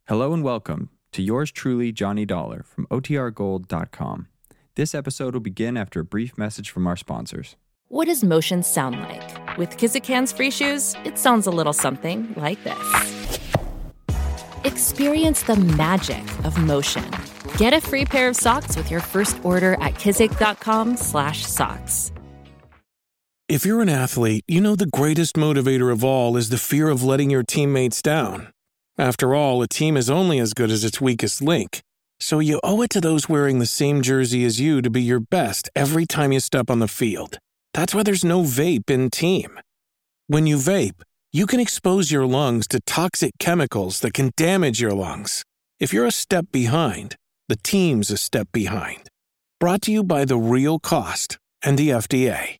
Hello and welcome to yours truly, Johnny Dollar from OTRGold.com. This episode will begin after a brief message from our sponsors. What does motion sound like? With Kizikans free shoes, it sounds a little something like this. Experience the magic of motion. Get a free pair of socks with your first order at kizik.com/socks. If you're an athlete, you know the greatest motivator of all is the fear of letting your teammates down. After all, a team is only as good as its weakest link. So you owe it to those wearing the same jersey as you to be your best every time you step on the field. That's why there's no vape in team. When you vape, you can expose your lungs to toxic chemicals that can damage your lungs. If you're a step behind, the team's a step behind. Brought to you by The Real Cost and the FDA.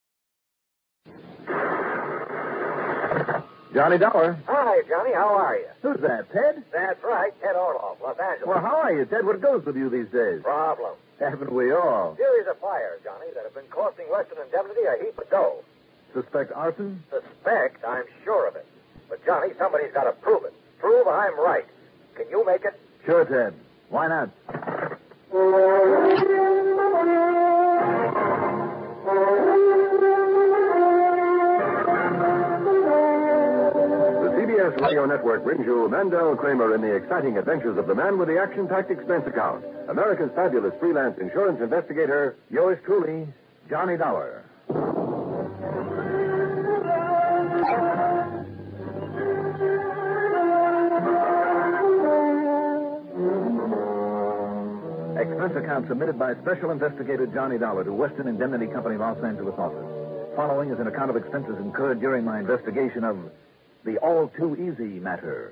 Johnny Dollar. Hi, Johnny. How are you? Who's that, Ted? That's right, Ted Orloff, Los Angeles. Well, how are you, Ted? What goes with you these days? Problem. Haven't we all? Series of fires, Johnny, that have been costing Western Indemnity a heap of dough. Suspect arson? Suspect? I'm sure of it. But, Johnny, somebody's got to prove it. Prove I'm right. Can you make it? Sure, Ted. Why not? The CBS Radio Network brings you Mandel Kramer in the exciting adventures of the man with the action-packed expense account. America's fabulous freelance insurance investigator, yours truly, Johnny Dollar. Expense account submitted by Special Investigator Johnny Dollar to Western Indemnity Company, Los Angeles office. Following is an account of expenses incurred during my investigation of the All Too Easy matter.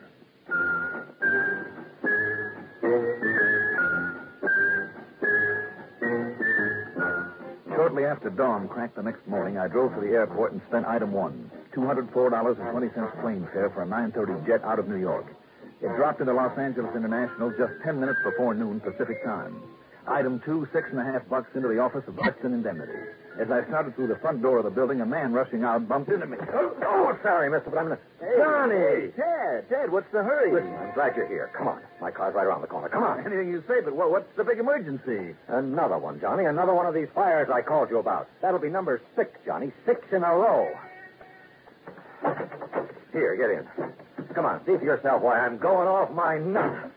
Shortly after dawn cracked the next morning, I drove to the airport and spent item one, $204.20 plane fare for a 9:30 jet out of New York. It dropped into Los Angeles International just 10 minutes before noon Pacific time. Item two, $6.50 into the office of Western Indemnity. As I started through the front door of the building, a man rushing out bumped into me. Oh, sorry, mister, but I'm going to... Hey, Johnny! Ted, what's the hurry? Listen, I'm glad you're here. Come on. My car's right around the corner. Come on. Anything you say, but what's the big emergency? Another one, Johnny. Another one of these fires I called you about. That'll be number 6, Johnny. 6 in a row. Here, get in. Come on, see for yourself why I'm going off my nut.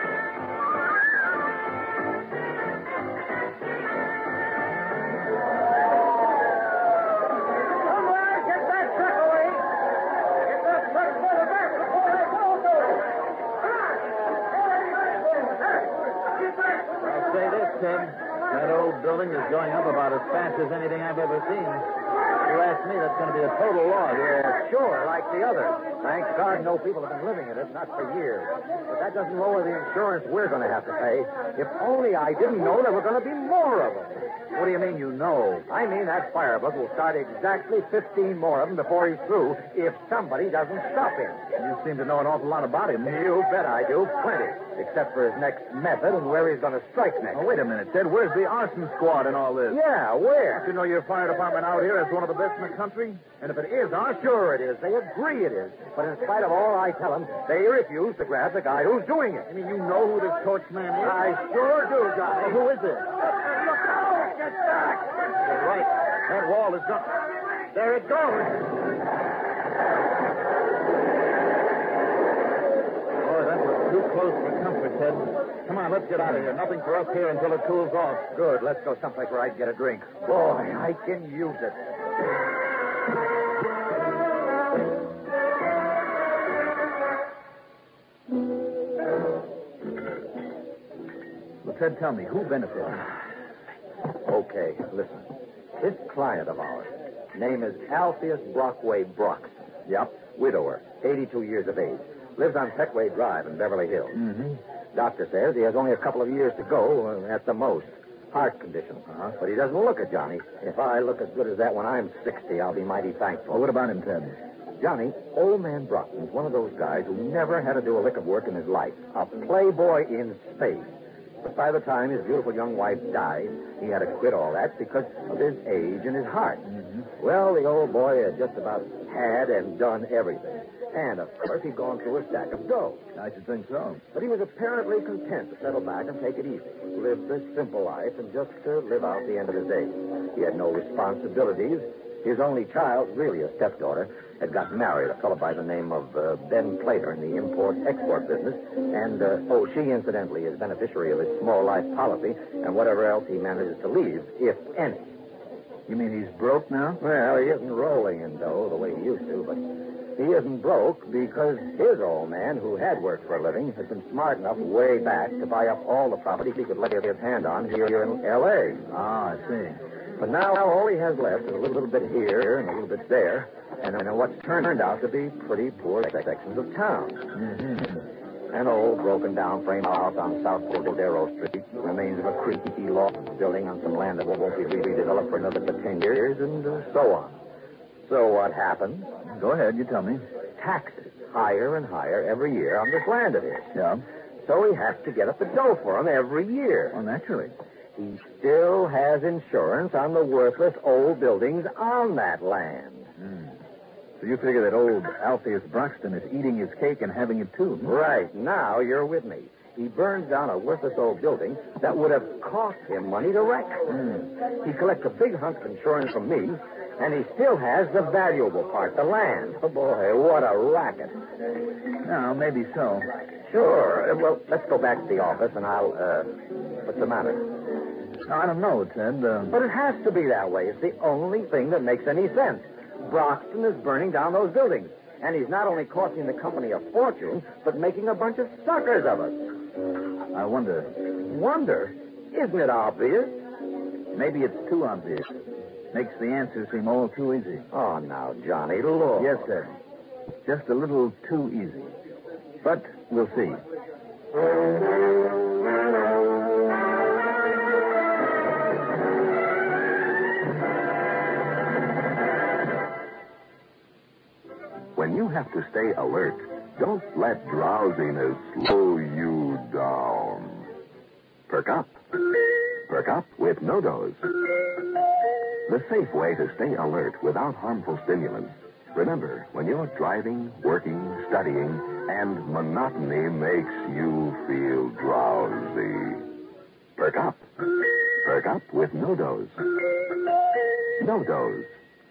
I'll say this, Ted. That old building is going up about as fast as anything I've ever seen. If you ask me, that's going to be a total loss. Yeah, sure, like the others. Thank God no people have been living in it, not for years. But that doesn't lower the insurance we're going to have to pay. If only I didn't know there were going to be more of them. What do you mean, you know? I mean that firebug will start exactly 15 more of them before he's through if somebody doesn't stop him. You seem to know an awful lot about him. You bet I do. Plenty. Except for his next method and where he's going to strike next. Oh, wait a minute, Ted. Where's the arson squad in all this? Yeah, where? Don't you know your fire department out here is one of the best in the country? And if it is ours, Sure it is. They agree it is. But in spite of all I tell them, they refuse to grab the guy who's doing it. I mean, you know who this torch man is? I sure do, Johnny. Well, who is it? Look out! Get back! You're right. That wall is up. There it goes. Boy, that was too close for comfort, Ted. Come on, let's get out of here. Nothing for us here until it cools off. Good. Let's go someplace where I can get a drink. Boy, I can use it. Well, Ted, tell me, who benefited? Okay, listen. This client of ours, name is Alpheus Brockway Brox. Yep, widower, 82 years of age. Lives on Techway Drive in Beverly Hills. Mm-hmm. Doctor says he has only a couple of years to go, at the most. Heart condition. But he doesn't look it, Johnny. If I look as good as that when I'm 60, I'll be mighty thankful. Well, what about him, Ted? Johnny, old man Brockman's one of those guys who never had to do a lick of work in his life. A playboy in space. But by the time his beautiful young wife died, he had to quit all that because of his age and his heart. Well, the old boy had just about had and done everything. And, of course, he'd gone through a stack of dough. I should think so. But he was apparently content to settle back and take it easy. Live this simple life and just live out the end of his days. He had no responsibilities. His only child, really a stepdaughter, had gotten married, a fellow by the name of Ben Plater in the import-export business. And, she incidentally is beneficiary of his small life policy and whatever else he manages to leave, if any. You mean he's broke now? Well, he isn't rolling in dough the way he used to, but he isn't broke because his old man, who had worked for a living, has been smart enough way back to buy up all the property he could lay his hand on here in L.A. Ah, I see. But now all he has left is a little bit here and a little bit there, and what's turned out to be pretty poor sections of town. An old broken-down frame house on South Cordero Street, the remains of a creaky log building on some land that won't be redeveloped for another 10 years, and so on. So what happens? Go ahead, you tell me. Taxes higher and higher every year on this land of his. Yeah? So he has to get up the dough for him every year. Well, naturally. He still has insurance on the worthless old buildings on that land. So you figure that old Alpheus Broxton is eating his cake and having it too? Right. Now you're with me. He burns down a worthless old building that would have cost him money to wreck. He collects a big hunk of insurance from me, and he still has the valuable part, the land. Oh, boy, what a racket. No, maybe so. Sure. Well, let's go back to the office, and I'll, what's the matter? I don't know, Ted. But it has to be that way. It's the only thing that makes any sense. Broxton is burning down those buildings. And he's not only costing the company a fortune, but making a bunch of suckers of us. I wonder. Wonder? Isn't it obvious? Maybe it's too obvious. Makes the answer seem all too easy. Oh, now, Johnny, Lord. Yes, Ted. Just a little too easy. But we'll see. When you have to stay alert, don't let drowsiness slow you down. Perk up. Perk up with No-Dose. The safe way to stay alert without harmful stimulants. Remember, when you're driving, working, studying, and monotony makes you feel drowsy. Perk up. Perk up with No-Dose. No-Dose.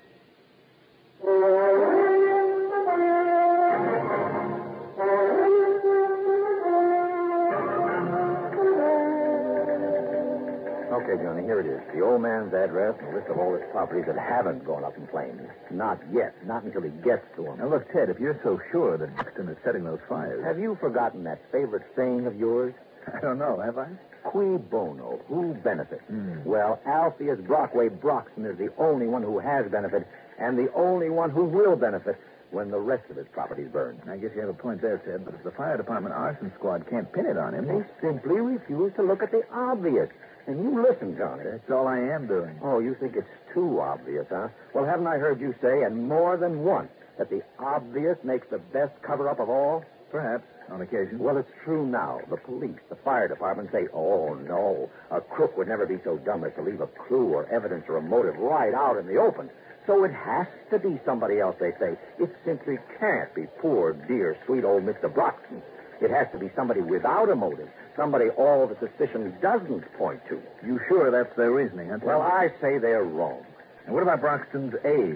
Okay, Johnny, here it is. The old man's address and a list of all his properties that haven't gone up in flames. Not yet. Not until he gets to them. Now, look, Ted, if you're so sure that Buxton is setting those fires... Have you forgotten that favorite saying of yours? I don't know, have I? Qui bono? Who benefits? Well, Alpheus Brockway Broxton is the only one who has benefit and the only one who will benefit when the rest of his properties burn. I guess you have a point there, Ted, but if the fire department arson squad can't pin it on him... They simply refuse to look at the obvious. And you listen, Johnny. That's all I am doing. Oh, you think it's too obvious, huh? Well, haven't I heard you say, and more than once, that the obvious makes the best cover-up of all? Perhaps, on occasion. Well, it's true now. The police, the fire department say, oh, no, a crook would never be so dumb as to leave a clue or evidence or a motive right out in the open. So it has to be somebody else, they say. It simply can't be poor, dear, sweet old Mr. Broxton. It has to be somebody without a motive, somebody all the suspicion doesn't point to. You sure that's their reasoning, huh, Ted? Well, I say they're wrong. And what about Broxton's age?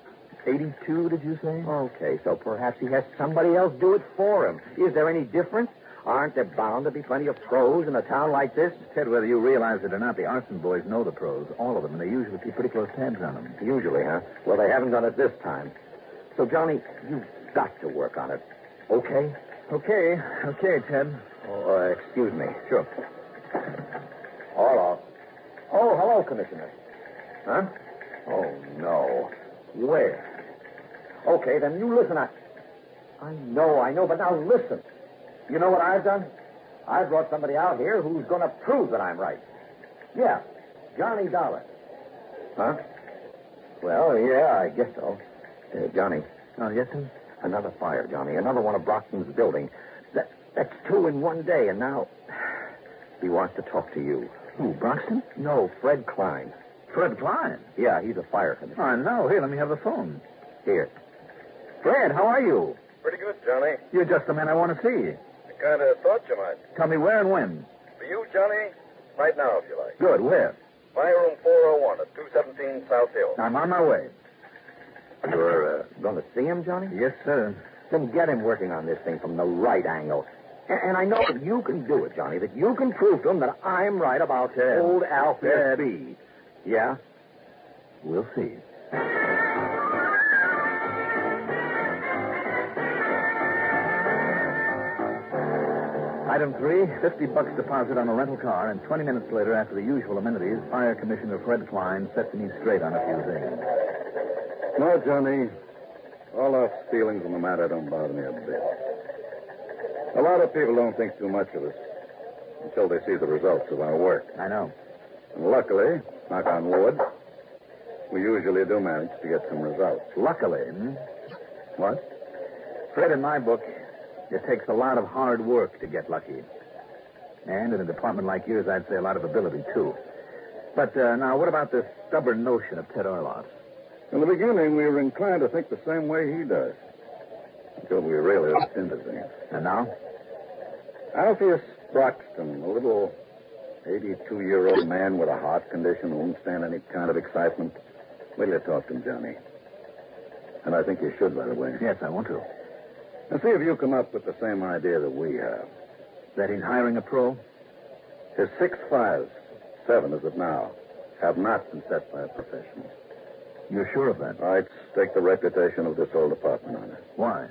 82, did you say? Okay, so perhaps he has somebody else do it for him. Is there any difference? Aren't there bound to be plenty of pros in a town like this? Ted, whether you realize it or not, the arson boys know the pros, all of them, and they usually keep pretty close tabs on them. Usually, huh? Well, they haven't done it this time. So, Johnny, you've got to work on it. Okay? Okay, Ted. Oh, excuse me. Sure. Hello. Oh, hello, Commissioner. Huh? Oh, no. Where? Okay, then you listen. I know, but now listen. You know what I've done? I've brought somebody out here who's going to prove that I'm right. Yeah, Johnny Dollar. Huh? Well, yeah, I guess so. Johnny. Oh, yes, sir? Another fire, Johnny. Another one of Broxton's building. That's two in one day, and now... He wants to talk to you. Who, Broxton? No, Fred Klein. Fred Klein? Yeah, he's a fire commissioner. I know. Here, let me have the phone. Here. Fred, how are you? Pretty good, Johnny. You're just the man I want to see. I kind of thought you might. Tell me where and when. For you, Johnny, right now, if you like. Good, where? My room 401 at 217 South Hill. I'm on my way. You're going to see him, Johnny? Yes, sir. Then get him working on this thing from the right angle. And I know that you can do it, Johnny, that you can prove to him that I'm right about old Alfred B. Yeah? We'll see. Item 3, $50 deposit on a rental car, and 20 minutes later, after the usual amenities, Fire Commissioner Fred Klein sets me straight on a few things. No, Johnny. All our feelings in the matter don't bother me a bit. A lot of people don't think too much of us until they see the results of our work. I know. And luckily, knock on wood, we usually do manage to get some results. Luckily, What? Fred, in my book, it takes a lot of hard work to get lucky. And in a department like yours, I'd say a lot of ability, too. But now, what about this stubborn notion of Ted Orloff's? In the beginning, we were inclined to think the same way he does. Until we really looked into things. And now? Alpheus Broxton, a little 82-year-old man with a heart condition who won't stand any kind of excitement. Wait till you talk to him, Johnny. And I think you should right away. Yes, I want to. And see if you come up with the same idea that we have. That he's hiring a pro? His 6 fires, 7 as of now, have not been set by a professional. You're sure of that? I'd stake the reputation of this whole department on it. Why?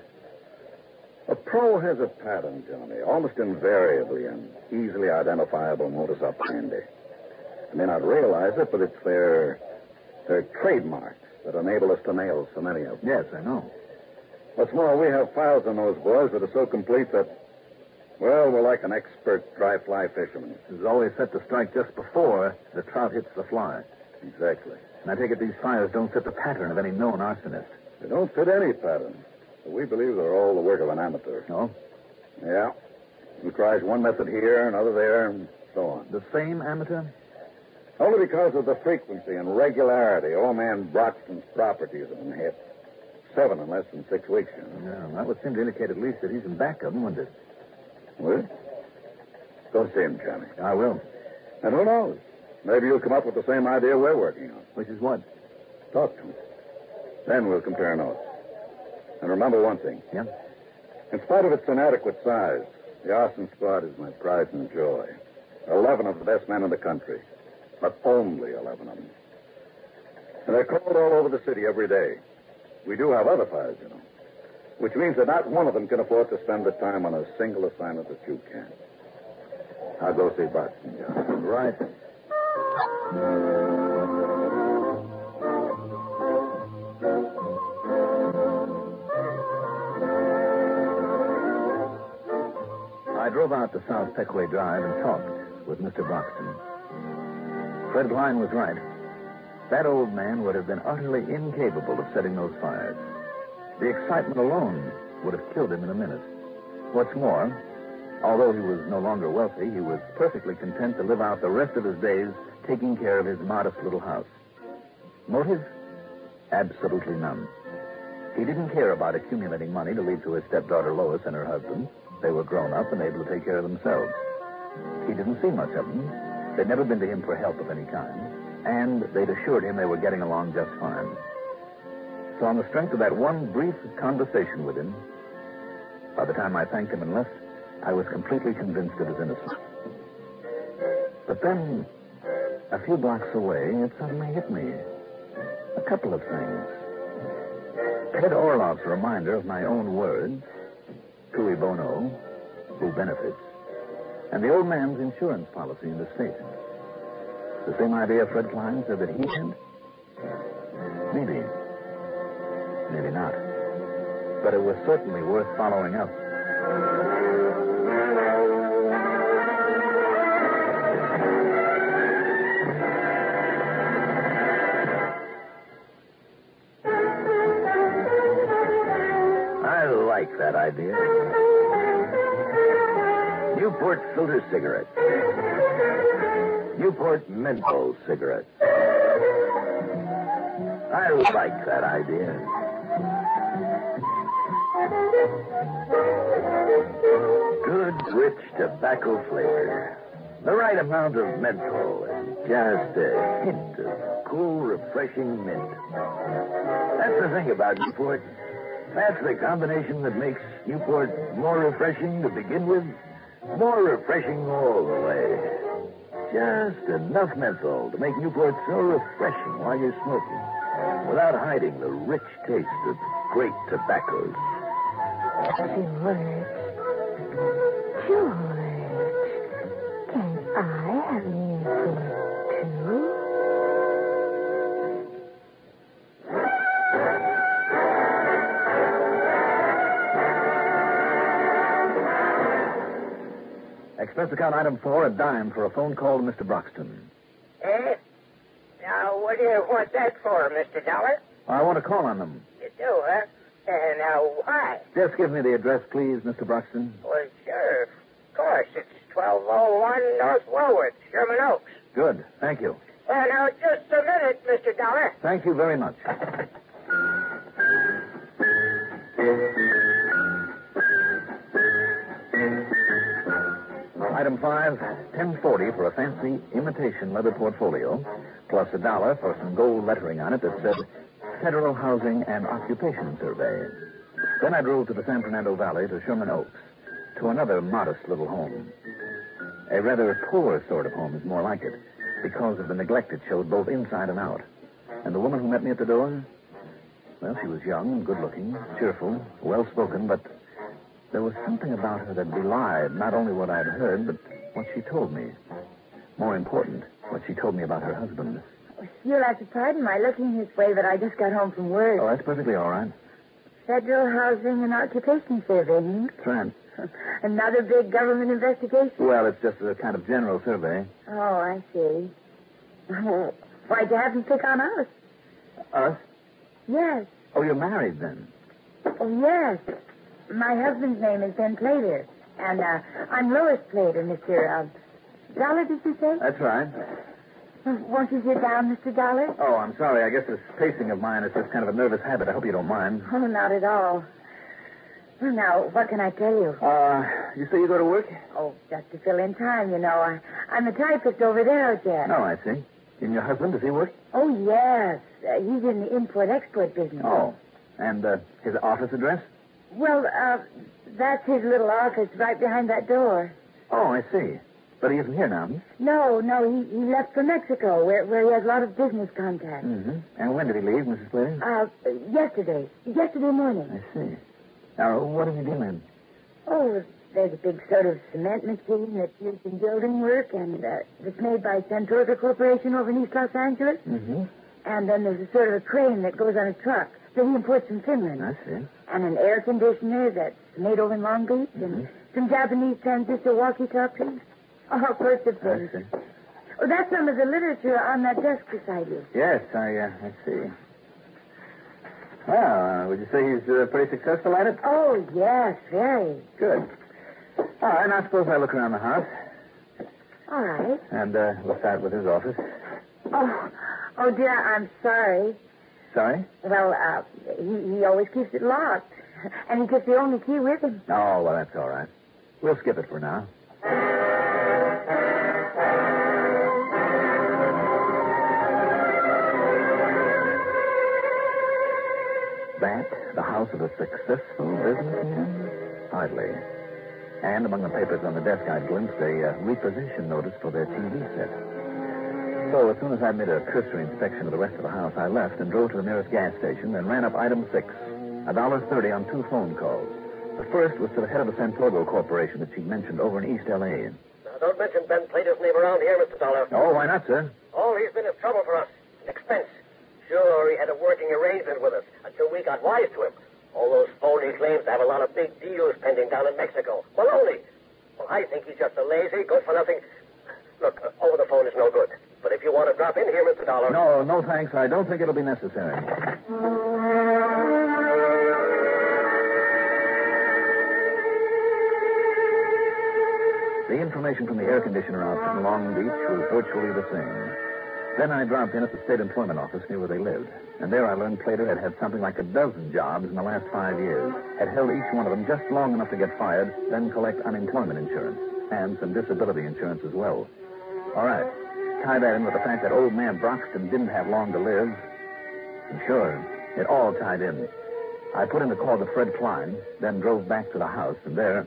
A pro has a pattern, Johnny, almost invariably an easily identifiable modus operandi. They may not realize it, but it's their trademarks that enable us to nail so many of them. Yes, I know. What's more, we have files on those boys that are so complete that, well, we're like an expert dry fly fisherman. This is always set to strike just before the trout hits the fly. Exactly. And I take it these fires don't fit the pattern of any known arsonist. They don't fit any pattern. But we believe they're all the work of an amateur. No? Yeah. Who tries one method here, another there, and so on. The same amateur? Only because of the frequency and regularity old man Broxton's properties have been hit. 7 in less than 6 weeks, you know. Yeah, that would seem to indicate at least that he's in back of them, wouldn't it? Will it? Go see him, Johnny. I will. And who knows? Maybe you'll come up with the same idea we're working on. Which is what? Talk to him. Then we'll compare notes. And remember one thing. Yeah? In spite of its inadequate size, the arson squad is my pride and joy. 11 of the best men in the country. But only 11 of them. And they're called all over the city every day. We do have other fires, you know. Which means that not one of them can afford to spend the time on a single assignment that you can. I'll go see Broxton, John. Right. I drove out to South Peckway Drive and talked with Mr. Broxton. Fred Klein was right. That old man would have been utterly incapable of setting those fires. The excitement alone would have killed him in a minute. What's more, although he was no longer wealthy, he was perfectly content to live out the rest of his days taking care of his modest little house. Motive? Absolutely none. He didn't care about accumulating money to leave to his stepdaughter Lois and her husband. They were grown up and able to take care of themselves. He didn't see much of them. They'd never been to him for help of any kind. And they'd assured him they were getting along just fine. So on the strength of that one brief conversation with him, by the time I thanked him and left, I was completely convinced of his innocence. But then, a few blocks away, it suddenly hit me. A couple of things. Ted Orloff's reminder of my own words, cui bono, who benefits, and the old man's insurance policy in the state. The same idea Fred Klein said that he had? Maybe. Maybe not. But it was certainly worth following up. I like that idea. Newport filter cigarette. Newport menthol cigarettes. I like that idea. Good, rich tobacco flavor. The right amount of menthol and just a hint of cool, refreshing mint. That's the thing about Newport. That's the combination that makes Newport more refreshing to begin with, more refreshing all the way. Just enough menthol to make Newport so refreshing while you're smoking, without hiding the rich taste of great tobaccos. George, can I have a Newport, too? Expense account item 4, a dime for a phone call to Mr. Broxton. Eh? Now, what do you want that for, Mr. Dollar? I want to call on them. You do, huh? Now, why? Just give me the address, please, Mr. Broxton. Well, sure. Of course. It's 1201 North Woolworth, Sherman Oaks. Good. Thank you. Well, now, just a minute, Mr. Dollar. Thank you very much. Item 5, $10.40 for a fancy imitation leather portfolio, plus $1 for some gold lettering on it that said Federal Housing and Occupation Survey. Then I drove to the San Fernando Valley to Sherman Oaks, to another modest little home. A rather poor sort of home is more like it, because of the neglect it showed both inside and out. And the woman who met me at the door? Well, she was young and good-looking, cheerful, well-spoken, but there was something about her that belied not only what I'd heard, but what she told me. More important, what she told me about her husband. You'll have to pardon my looking this way, but I just got home from work. Oh, that's perfectly all right. Federal Housing and Occupation Survey, That's right. Another big government investigation? Well, it's just a kind of general survey. Oh, I see. Why'd you have them pick on us? Us? Yes. Oh, you're married then? Oh, yes. My husband's name is Ben Plater, and I'm Lois Plater, Mr. Dollar, did you say? That's right. Won't you sit down, Mr. Dollar? Oh, I'm sorry. I guess this pacing of mine is just kind of a nervous habit. I hope you don't mind. Oh, not at all. Well, now, what can I tell you? You say you go to work? Oh, just to fill in time, you know. I'm a typist over there, Jack. Oh, I see. And your husband, does he work? Oh, yes. He's in the import-export business. Oh. And his office address? Well, that's his little office right behind that door. Oh, I see. But he isn't here now. No, he left for Mexico, where he has a lot of business contacts. Mm-hmm. And when did he leave, Mrs. Plater? Yesterday morning. I see. Now, what does he do then? Oh, there's a big sort of cement machine that's used in building work, and it's made by Centrosa Corporation over in East Los Angeles. Mm-hmm. And then there's a sort of a crane that goes on a truck that he imports from Finland. I see. And an air conditioner that's made over in Long Beach, and some Japanese transistor walkie-talkies. All sorts of things. I see. Oh, that's some of the literature on that desk beside you. Yes, I see. Well, would you say he's pretty successful at it? Oh, yes, very. Good. All right, now suppose I look around the house. All right. And we'll start with his office. Oh, dear, I'm sorry. Sorry? Well, he always keeps it locked. And he took the only key with him. Oh, well, that's all right. We'll skip it for now. That the house of a successful businessman? Hardly. And among the papers on the desk, I glimpsed a repossession notice for their TV set. So as soon as I made a cursory inspection of the rest of the house, I left and drove to the nearest gas station and ran up item 6, $1.30 on 2 phone calls. The first was to the head of the Santorgo Corporation that she'd mentioned over in East L.A. Now, don't mention Ben Plater's name around here, Mr. Dollar. Oh, why not, sir? All he's been is trouble for us. Expense. Sure, he had a working arrangement with us until we got wise to him. All those phony claims to have a lot of big deals pending down in Mexico. Baloney. Well, I think he's just a lazy, good-for-nothing... Look, over the phone is no good. But if you want to drop in here, Mr. Dollar... No, thanks. I don't think it'll be necessary. The information from the air conditioner outfit in Long Beach was virtually the same. Then I dropped in at the state employment office near where they lived. And there I learned Plater had had something like a dozen jobs in the last 5 years, had held each one of them just long enough to get fired, then collect unemployment insurance, and some disability insurance as well. All right. Tie that in with the fact that old man Broxton didn't have long to live. And sure, it all tied in. I put in a call to Fred Klein, then drove back to the house, and there...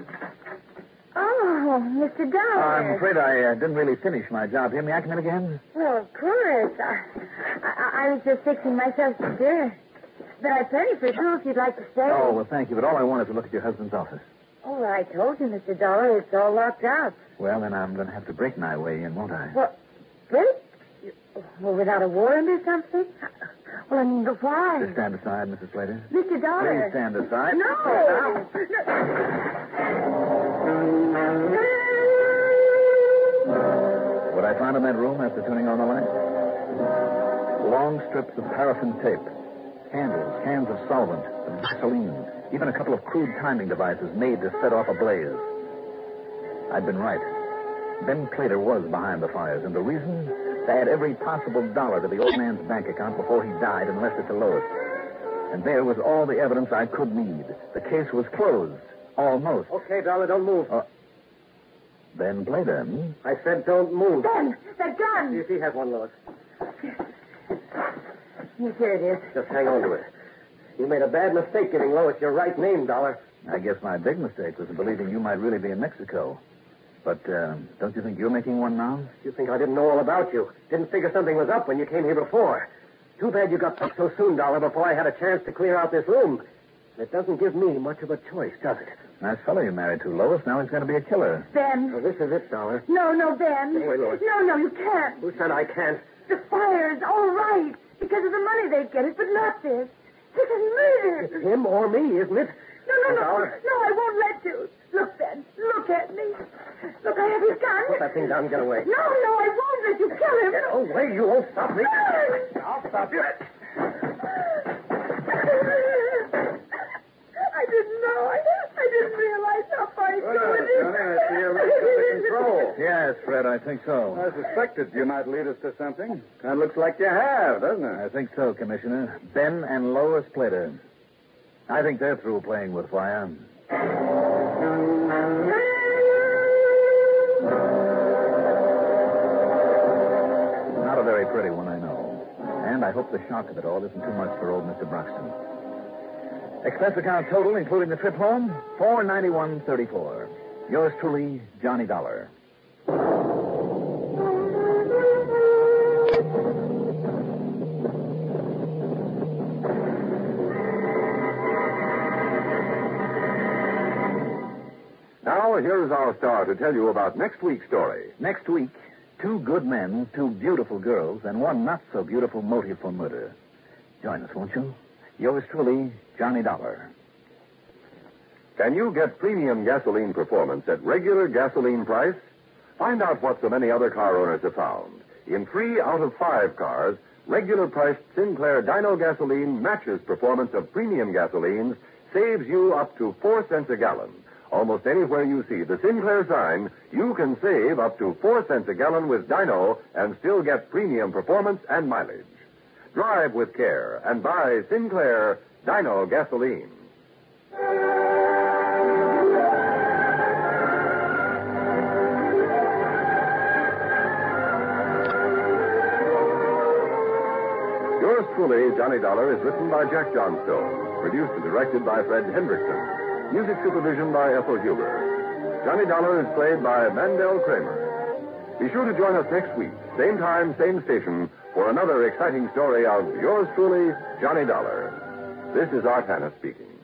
Oh, Mr. Dollar. I'm afraid I didn't really finish my job here. May I come in again? Well, of course. I was just fixing myself to dinner. But I've plenty for you if you'd like to stay. Oh, well, thank you, but all I want is to look at your husband's office. Oh, well, I told you, Mr. Dollar, it's all locked up. Well, then I'm going to have to break my way in, won't I? Well, break? Well, without a warrant or something? Well, I mean, but why? Just stand aside, Mrs. Slater. Mr. Dollar. Please stand aside. No! What I found in that room after turning on the light? Long strips of paraffin tape, candles, cans of solvent, of gasoline, even a couple of crude timing devices made to set off a blaze. I'd been right. Ben Plater was behind the fires, and the reason? To add every possible dollar to the old man's bank account before he died and left it to Lois. And there was all the evidence I could need. The case was closed. Almost. Okay, Dollar, don't move. Ben Plater, I said don't move. Ben, that gun! Yes, he has one, Lois. Yes, here it is. Just hang on to it. You made a bad mistake giving Lois your right name, Dollar. I guess my big mistake was in believing you might really be in Mexico. But don't you think you're making one now? You think I didn't know all about you? Didn't figure something was up when you came here before. Too bad you got back so soon, Dollar, before I had a chance to clear out this room. It doesn't give me much of a choice, does it? Nice fellow you married to, Lois. Now he's going to be a killer. Ben. So this is it, Dollar. No, Ben. Wait, Lois. No, you can't. Who said I can't? The fire's all right. Because of the money they'd get it, but not this. This is murder. It's him or me, isn't it? No. Dollar. No, I won't let you. Look, Ben. Look at me. Look, I have his gun. Put that thing down and get away. No, I won't let you kill him. Get away. You won't stop me. I'll stop you. I didn't know. I didn't realize how far he's going. Johnny, I see you're ready for control. Yes, Fred, I think so. I suspected you might lead us to something. Kind of looks like you have, doesn't it? I think so, Commissioner. Ben and Lois Plater. I think they're through playing with fire. Not a very pretty one, I know. And I hope the shock of it all isn't too much for old Mr. Broxton. Expense account total, including the trip home, $491.34. Yours truly, Johnny Dollar. Now, here's our star to tell you about next week's story. Next week, 2 good men, 2 beautiful girls, and 1 not-so-beautiful motive for murder. Join us, won't you? Yours truly, Johnny Dollar. Can you get premium gasoline performance at regular gasoline price? Find out what so many other car owners have found. In 3 out of 5 cars, regular priced Sinclair Dino gasoline matches performance of premium gasolines, saves you up to 4 cents a gallon. Almost anywhere you see the Sinclair sign, you can save up to 4 cents a gallon with Dino and still get premium performance and mileage. Drive with care and buy Sinclair Dino gasoline. Yours truly, Johnny Dollar, is written by Jack Johnstone, produced and directed by Fred Hendrickson. Music supervision by Ethel Huber. Johnny Dollar is played by Mandel Kramer. Be sure to join us next week, same time, same station, for another exciting story of yours truly, Johnny Dollar. This is Art Hanna speaking.